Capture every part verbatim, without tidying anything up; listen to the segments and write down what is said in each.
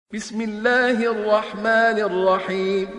بسم الله الرحمن الرحيم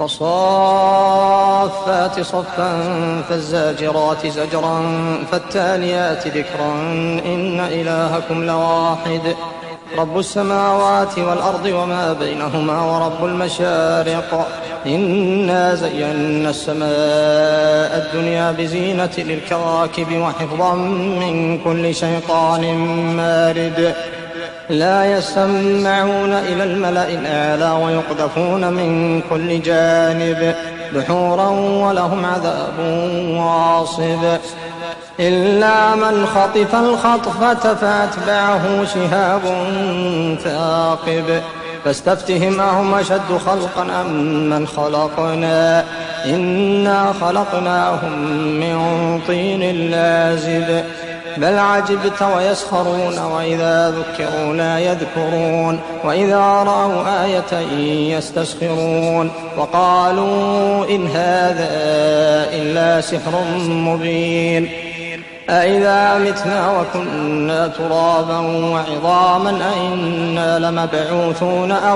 والصافات صفا فالزاجرات زجرا فالتاليات ذكرا إن إلهكم لواحد رب السماوات والأرض وما بينهما ورب المشارق إنا زينا السماء الدنيا بزينة للكواكب وحفظا من كل شيطان مارد لا يسمعون إلى الملأ الأعلى ويقذفون من كل جانب دحورا ولهم عذاب واصب إلا من خطف الخطفة فأتبعه شهاب ثاقب فاستفتهم أهم أشد خلقا أم من خلقنا إنا خلقناهم من طين لازب بل عجبت ويسخرون وإذا ذكروا لا يذكرون وإذا رأوا آية يستسخرون وقالوا إن هذا إلا سحر مبين أإذا متنا وكنا ترابا وعظاما أئنا لمبعوثون أو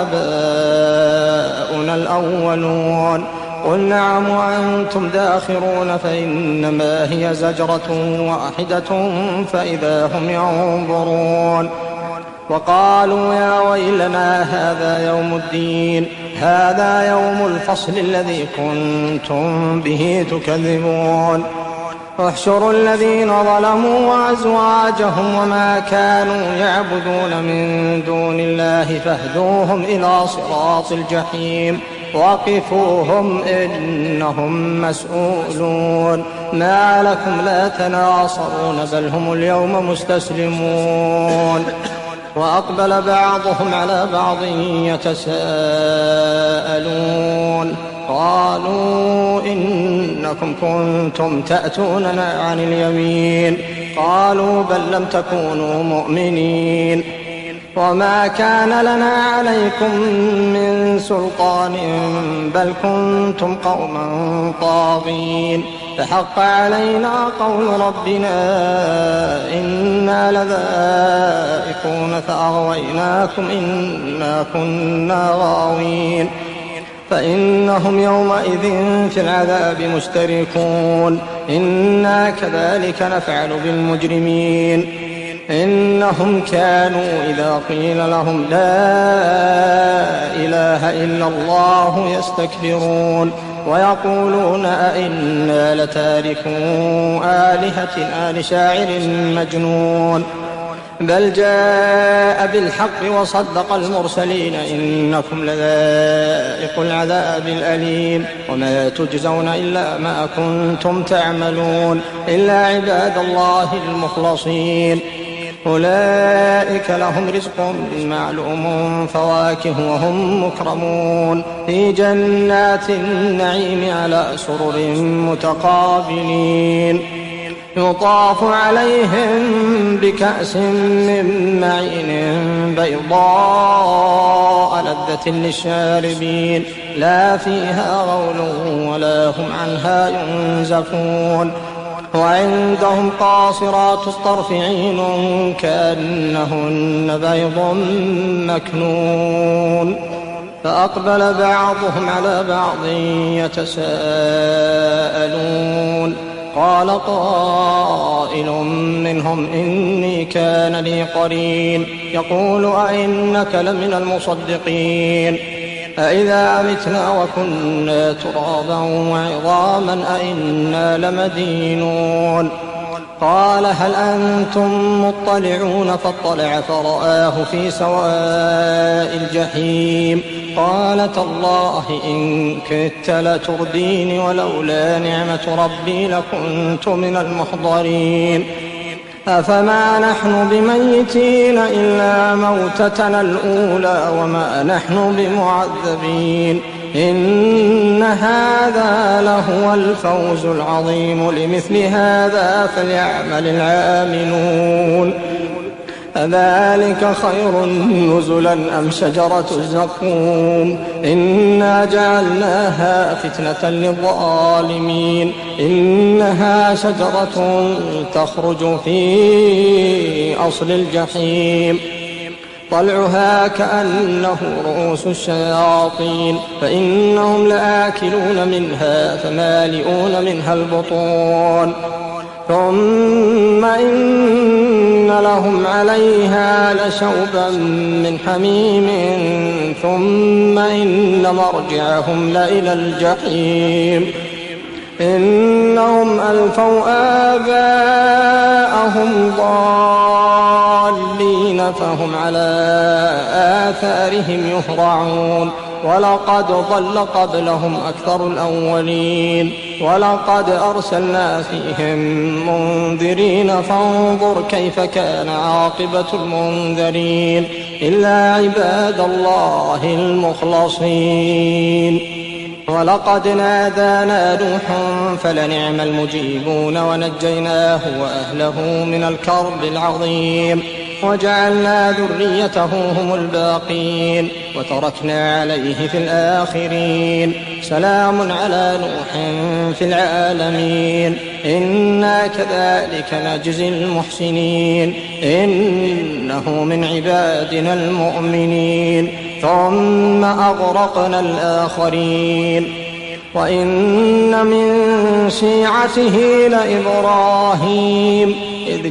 آباؤنا الأولون قل نعم وأنتم داخرون فإنما هي زجرة واحدة فإذا هم ينظرون وقالوا يا ويلنا هذا يوم الدين هذا يوم الفصل الذي كنتم به تكذبون احشروا الذين ظلموا وأزواجهم وما كانوا يعبدون من دون الله فاهدوهم إلى صراط الجحيم وقفوهم إنهم مسؤولون ما لكم لا تناصرون بل هم اليوم مستسلمون وأقبل بعضهم على بعض يتساءلون قالوا إنكم كنتم تأتوننا عن اليمين قالوا بل لم تكونوا مؤمنين وما كان لنا عليكم من سلطان بل كنتم قوما طاغين فحق علينا قول ربنا إنا لذائقون فأغويناكم إنا كنا غاوين فإنهم يومئذ في العذاب مشتركون إنا كذلك نفعل بالمجرمين إنهم كانوا إذا قيل لهم لا إله إلا الله يستكبرون ويقولون أئنا لتاركو آلهتنا لشاعر مجنون بل جاء بالحق وصدق المرسلين إنكم لذائق العذاب الأليم وما تجزون إلا ما كنتم تعملون إلا عباد الله المخلصين أولئك لهم رزق معلوم فواكه وهم مكرمون في جنات النعيم على سرر متقابلين يطاف عليهم بكأس من معين بيضاء لذة للشاربين لا فيها غول ولا هم عنها ينزفون وعندهم قاصرات الطرف عين كأنهن بيض مكنون فأقبل بعضهم على بعض يتساءلون قال قائل منهم إني كان لي قرين يقول أئنك لمن المصدقين أإذا متنا وكنا ترابا وعظاما أئنا لمدينون قال هل أنتم مطلعون فاطلع فرآه في سواء الجحيم قال تالله إن كدت لتردين ولولا نعمة ربي لكنت من المحضرين أفما نحن بميتين إلا موتتنا الأولى وما نحن بمعذبين إن هذا لهو الفوز العظيم لمثل هذا فليعمل العاملون أذلك خير نزلا أم شجرة الزقوم إنا جعلناها فتنة للظالمين إنها شجرة تخرج في أصل الجحيم طلعها كأنه رؤوس الشياطين فإنهم لآكلون منها فمالئون منها البطون ثم إن لهم عليها لشوبا من حميم ثم إن مرجعهم لإلى الجحيم إنهم ألفوا آباءهم ضالين فهم على آثارهم يهرعون ولقد ضل قبلهم أكثر الأولين ولقد أرسلنا فيهم منذرين فانظر كيف كان عاقبة المنذرين إلا عباد الله المخلصين ولقد نادانا نوح فلنعم المجيبون ونجيناه وأهله من الكرب العظيم وجعلنا ذريته هم الباقين وتركنا عليه في الآخرين سلام على نوح في العالمين إنا كذلك نجزي المحسنين إنه من عبادنا المؤمنين ثم أغرقنا الآخرين وإن من شيعته لإبراهيم إذ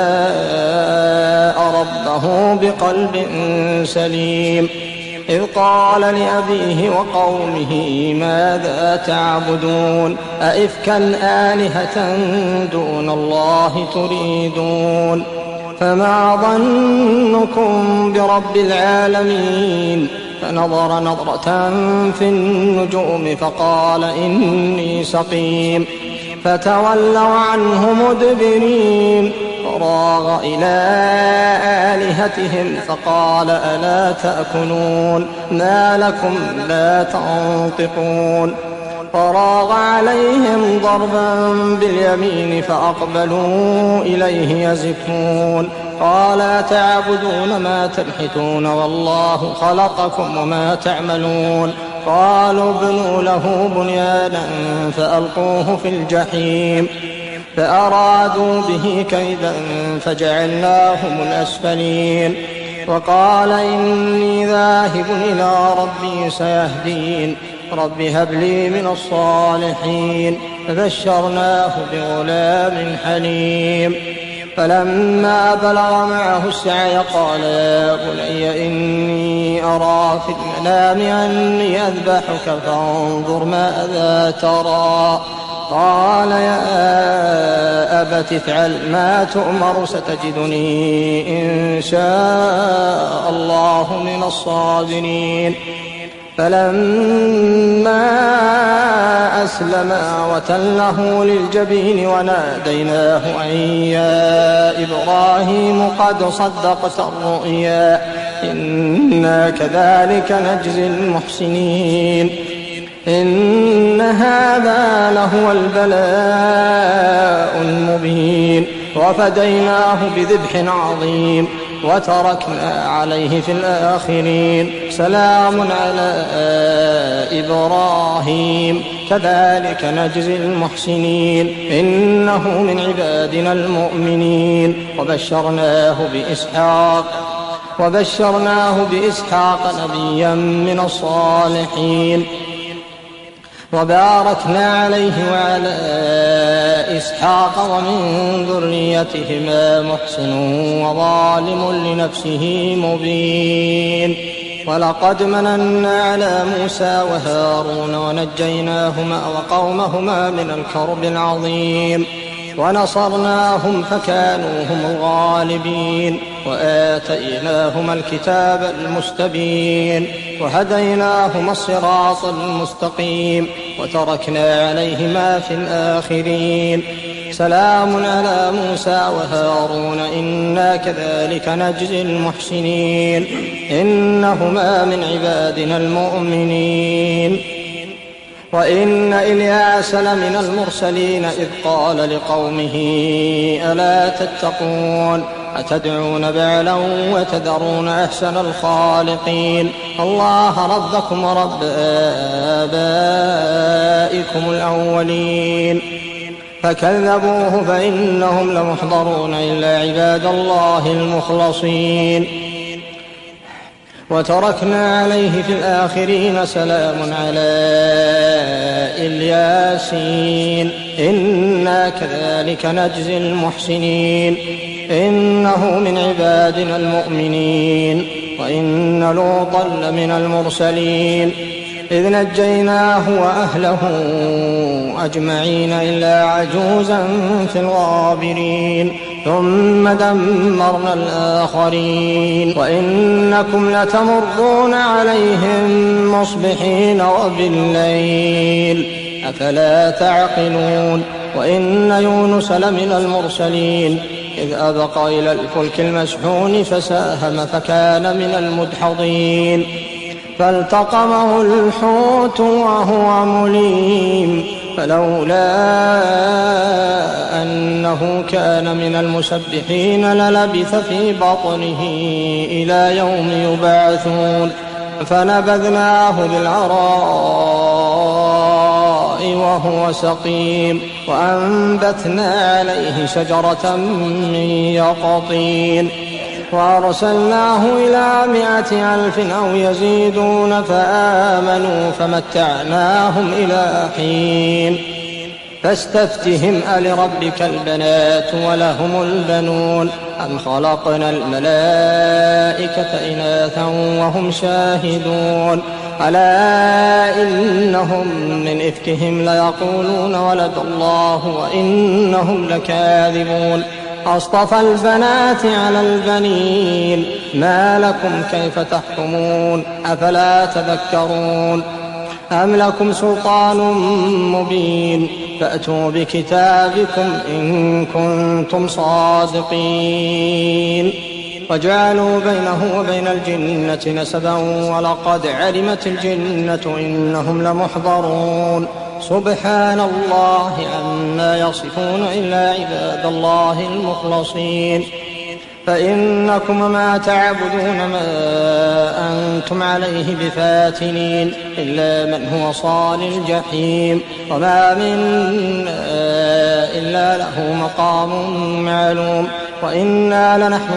جاء ربه بقلب سليم إذ قال لأبيه وقومه ماذا تعبدون أئفكا آلهة دون الله تريدون فما ظنكم برب العالمين فنظر نظرة في النجوم فقال إني سقيم فتولوا عنه مدبرين فراغ إلى آلهتهم فقال ألا تأكلون ما لكم لا تنطقون فراغ عليهم ضربا باليمين فأقبلوا إليه يزفون قال تعبدون ما تنحتون والله خلقكم وما تعملون قالوا ابنوا له بنيانا فألقوه في الجحيم فأرادوا به كيدا فجعلناهم الأسفلين وقال إني ذاهب إلى ربي سيهدين رب هب لي من الصالحين فبشرناه بغلام حليم فلما بلغ معه السعي قال يا بني إني أرى في المنام أني أذبحك فانظر ماذا ترى قال يا أبت افعل ما تؤمر ستجدني إن شاء الله من الصابرين فلما أسلما وتله للجبين وناديناه أن يا إبراهيم قد صدقت الرؤيا إنا كذلك نجزي المحسنين إن هذا لهو البلاء المبين وفديناه بذبح عظيم وتركنا عليه في الآخرين سلام على إبراهيم كذلك نجزي المحسنين إنه من عبادنا المؤمنين وبشرناه بإسحاق وبشرناه بإسحاق نبيا من الصالحين وباركنا عليه وعلى إسحاق ومن ذريتهما محسن وظالم لنفسه مبين ولقد مننا على موسى وهارون ونجيناهما وقومهما من الكرب العظيم ونصرناهم فكانوا هم الغالبين وآتيناهما الكتاب المستبين وهديناهما الصراط المستقيم وتركنا عليهما في الآخرين سلام على موسى وهارون إنا كذلك نجزي المحسنين إنهما من عبادنا المؤمنين وإن إلياس لمن المرسلين إذ قال لقومه ألا تتقون أتدعون بعلا وتذرون أحسن الخالقين الله ربكم ورب آبائكم الأولين فكذبوه فإنهم لمحضرون إلا عباد الله المخلصين وتركنا عليه في الآخرين سلام على الياسين إنا كذلك نجزي المحسنين إنه من عبادنا المؤمنين وإن لوطا لمن المرسلين إذ نجيناه وأهله أجمعين إلا عجوزا في الغابرين ثم دمرنا الآخرين وإنكم لتمرون عليهم مصبحين وبالليل أفلا تعقلون وإن يونس لمن المرسلين إذ أبق إلى الفلك المشحون فساهم فكان من المدحضين فالتقمه الحوت وهو مليم فلولا أنه كان من المسبحين للبث في بطنه إلى يوم يبعثون فنبذناه بالعراء وهو سقيم وأنبتنا عليه شجرة من يقطين وأرسلناه إلى مائة ألف أو يزيدون فآمنوا فمتعناهم إلى حين فاستفتهم ألربك البنات ولهم البنون أم خلقنا الملائكة إناثا وهم شاهدون ألا إنهم من إفكهم ليقولون ولد الله وإنهم لكاذبون أصطفى البنات على البنين ما لكم كيف تحكمون أفلا تذكرون أم لكم سلطان مبين فأتوا بكتابكم إن كنتم صادقين وجعلوا بينه وبين الجنة نسبا ولقد علمت الجنة إنهم لمحضرون سبحان الله عما يصفون إلا عباد الله المخلصين فإنكم ما تعبدون ما أنتم عليه بفاتنين إلا من هو صال الجحيم وما منا إلا له مقام معلوم وإنا لنحن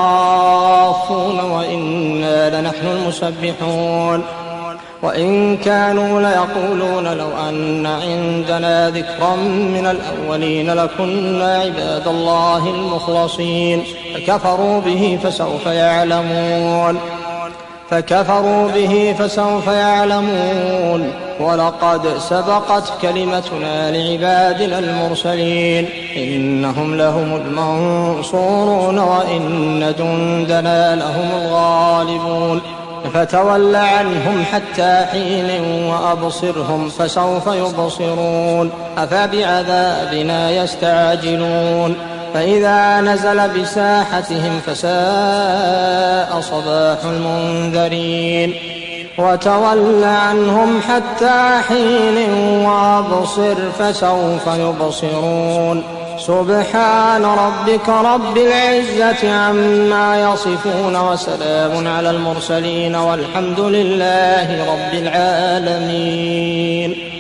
الصافون وإنا لنحن المسبحون وإن كانوا ليقولون لو أن عندنا ذكرا من الأولين لكنا عباد الله المخلصين فكفروا به فسوف يعلمون فكفروا به فسوف يعلمون ولقد سبقت كلمتنا لعبادنا المرسلين إنهم لهم المنصورون وإن جندنا لهم الغالبون فتول عنهم حتى حين وأبصرهم فسوف يبصرون أفبعذابنا يستعجلون فإذا نزل بساحتهم فساء صباح المنذرين وتول عنهم حتى حين وأبصر فسوف يبصرون سبحان ربك رب العزة عما يصفون وسلام على المرسلين والحمد لله رب العالمين.